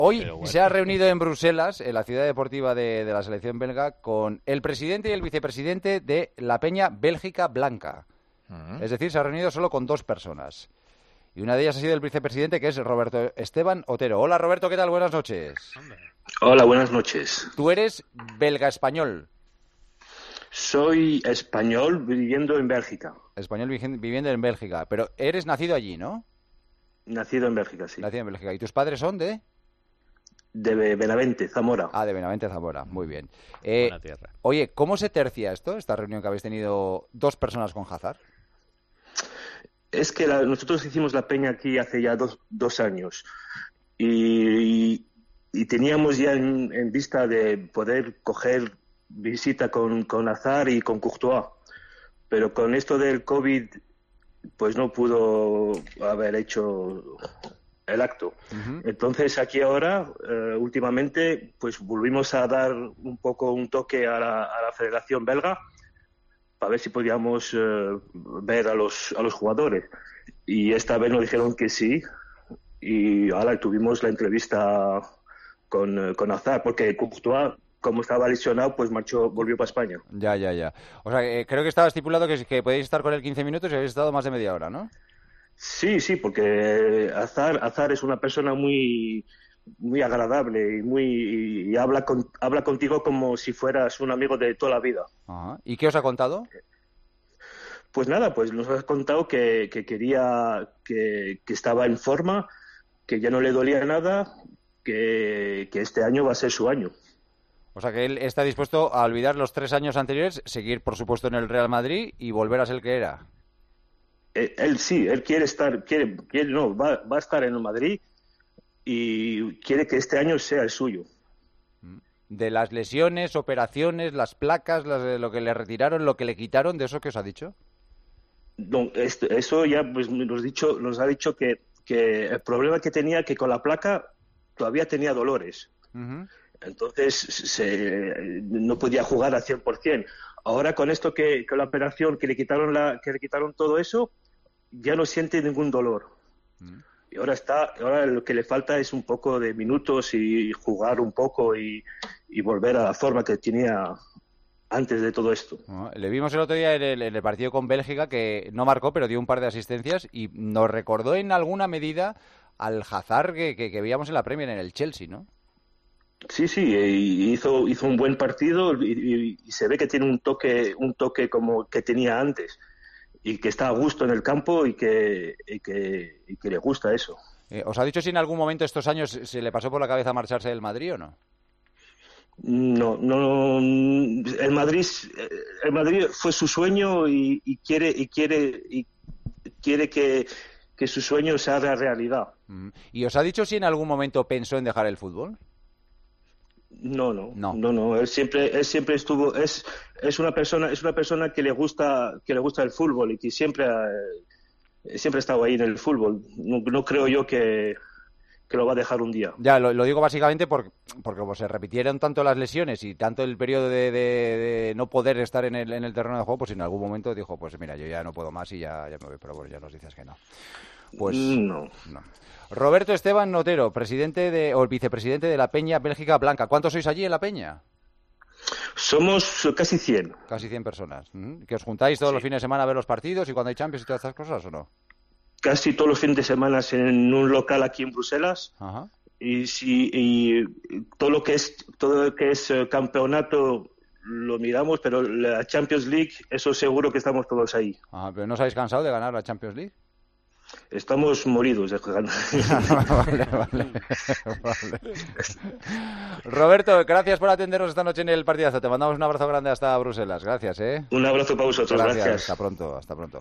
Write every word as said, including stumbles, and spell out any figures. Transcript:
Hoy Bueno. se ha reunido en Bruselas, en la ciudad deportiva de, de la selección belga, con el presidente y el vicepresidente de la Peña Bélgica Blanca. Uh-huh. Es decir, se ha reunido solo con dos personas. Y una de ellas ha sido el vicepresidente, que es Roberto Esteban Otero. Hola, Roberto, ¿qué tal? Buenas noches. Hola, buenas noches. Tú eres belga-español. Soy español viviendo en Bélgica. Español viviendo en Bélgica. Pero eres nacido allí, ¿no? Nacido en Bélgica, sí. Nacido en Bélgica. ¿Y tus padres son de...? De Benavente, Zamora. Ah, de Benavente, Zamora. Muy bien. Eh, Buena tierra. Oye, ¿cómo se tercia esto, esta reunión que habéis tenido dos personas con Hazard? Es que la, nosotros hicimos la peña aquí hace ya dos, dos años y, y, y teníamos ya en, en vista de poder coger visita con, con Hazard y con Courtois, pero con esto del COVID pues no pudo haber hecho el acto. Uh-huh. Entonces aquí ahora, eh, últimamente, pues volvimos a dar un poco un toque a la, a la Federación Belga para ver si podíamos eh, ver a los a los jugadores. Y esta vez nos dijeron que sí, y ahora tuvimos la entrevista con, con Hazard, porque Courtois, como estaba lesionado, pues marchó, volvió para España. Ya, ya, ya. O sea, eh, creo que estaba estipulado que, que podéis estar con él quince minutos y habéis estado más de media hora, ¿no? Sí, sí, porque Hazard, Hazard es una persona muy muy agradable y muy y habla con, habla contigo como si fueras un amigo de toda la vida. Ajá. ¿Y qué os ha contado? Pues nada, pues nos ha contado que, que quería que, que estaba en forma, que ya no le dolía nada, que, que este año va a ser su año. O sea que él está dispuesto a olvidar los tres años anteriores, seguir por supuesto en el Real Madrid y volver a ser el que era. Él, él sí, él quiere estar, quiere, quiere no, va, va a estar en el Madrid y quiere que este año sea el suyo. De las lesiones, operaciones, las placas, las, lo que le retiraron, lo que le quitaron, ¿de eso qué os ha dicho? No, esto, eso ya pues, nos, dicho, nos ha dicho que, que el problema que tenía, que con la placa todavía tenía dolores. Uh-huh. Entonces se, no podía jugar al cien por ciento. Ahora con esto que con la operación, que le quitaron la, que le quitaron todo eso, ya no siente ningún dolor. Uh-huh. Y ahora está, ahora lo que le falta es un poco de minutos y jugar un poco y, y volver a la forma que tenía antes de todo esto. Uh-huh. Le vimos el otro día en el, en el partido con Bélgica, que no marcó, pero dio un par de asistencias y nos recordó en alguna medida al Hazard que, que, que veíamos en la Premier en el Chelsea, ¿no? Sí, sí, y hizo hizo un buen partido y, y, y se ve que tiene un toque un toque como que tenía antes y que está a gusto en el campo y que y que, y que le gusta eso. Eh, ¿Os ha dicho si en algún momento estos años se le pasó por la cabeza marcharse del Madrid o no? No, no, el Madrid el Madrid fue su sueño y, y quiere y quiere y quiere que, que su sueño se haga realidad. ¿Y os ha dicho si en algún momento pensó en dejar el fútbol? No, no, no, no, no. Él siempre, él siempre estuvo, es, es una persona, es una persona que le gusta, que le gusta el fútbol y que siempre, eh, siempre ha estado ahí en el fútbol. No, no creo yo que, que lo va a dejar un día. Ya, lo, lo digo básicamente por, porque como se repitieron tanto las lesiones y tanto el periodo de, de, de no poder estar en el, en el terreno de juego, pues en algún momento dijo, pues mira, yo ya no puedo más y ya, ya me voy, pero bueno, ya nos dices que no. Pues no. no. Roberto Esteban Otero, presidente de, o el vicepresidente de la Peña Bélgica Blanca. ¿Cuántos sois allí en la Peña? Somos casi cien. Casi cien personas. ¿Mm? ¿Que os juntáis todos sí. los fines de semana a ver los partidos y cuando hay Champions y todas estas cosas o no? Casi todos los fines de semana en un local aquí en Bruselas. Ajá. Y, si, y todo lo que es todo lo que es campeonato lo miramos, pero la Champions League, eso seguro que estamos todos ahí. Ajá, ¿pero no os habéis cansado de ganar la Champions League? Estamos moridos de jugar. vale, vale, vale. Roberto, gracias por atendernos esta noche en el partidazo. Te mandamos un abrazo grande hasta Bruselas. Gracias, ¿eh? Un abrazo para vosotros. Gracias. Gracias. Hasta pronto, hasta pronto.